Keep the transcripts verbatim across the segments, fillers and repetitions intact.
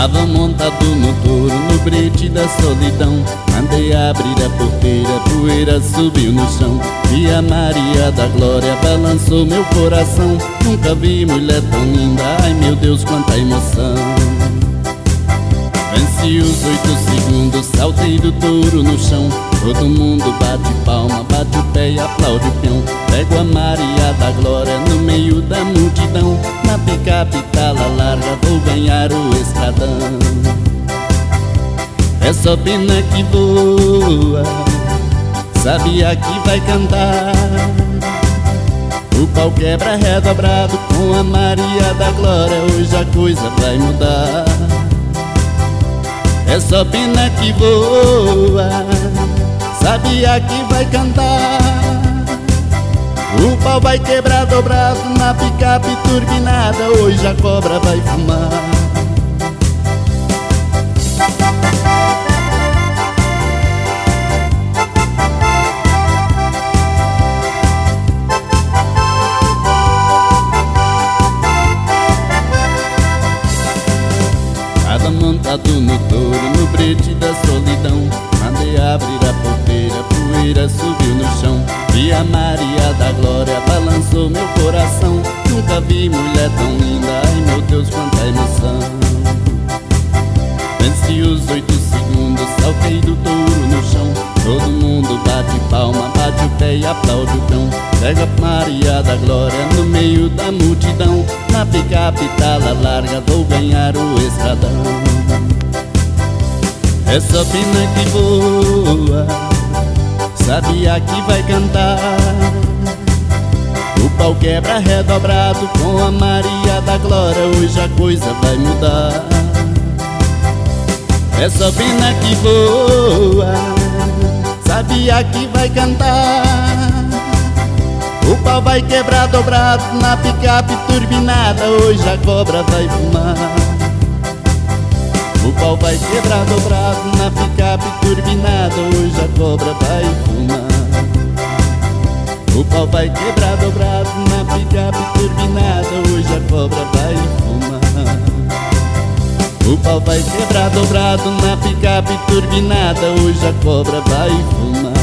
Tava montado no touro, no brete da solidão. Mandei abrir a porteira, a poeira subiu no chão. E a Maria da Glória balançou meu coração. Nunca vi mulher tão linda, ai meu Deus, quanta emoção. Venci os oito segundos, saltei do touro no chão. Todo mundo bate palma, bate o pé e aplaude o peão. Pego a Maria da Glória no meio da multidão. Na picape tala larga vou ganhar o estradão. É só pena que voa, sabia que vai cantar. O pau quebra redobrado com a Maria da Glória. Hoje a coisa vai mudar. É só pena que voa, sabia que vai cantar. O pau vai quebrar dobrado na picape turbinada. Hoje a cobra vai fumar. Tava montado no touro, no brete da solidão. Mandei abrir a porteira, a poeira subiu no chão. E a Maria da Glória balançou meu coração. Nunca vi mulher tão linda, ai meu Deus, quanta emoção. Venci os oito segundos, saltei do touro no chão. Todo mundo bate palma, bate o pé e aplaude o cão. Pega a Maria da Glória no meio da multidão. Na picape tala larga vou ganhar o estradão. É só pena que voa, sabia que vai cantar. O pau quebra redobrado com a Maria da Glória. Hoje a coisa vai mudar. É só pena que voa, sabia que vai cantar. O pau vai quebrar dobrado na picape turbinada. Hoje a cobra vai fumar. O pau vai quebrar dobrado na picape turbinada. Hoje a cobra vai fumar. O pau vai quebrar dobrado na picape turbinada. Hoje a cobra vai fumar. O pau vai quebrar dobrado na picape turbinada. Hoje a cobra vai fumar.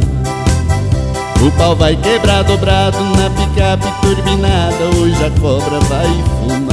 O pau vai quebrar dobrado na picape turbinada. Hoje a cobra vai fumar.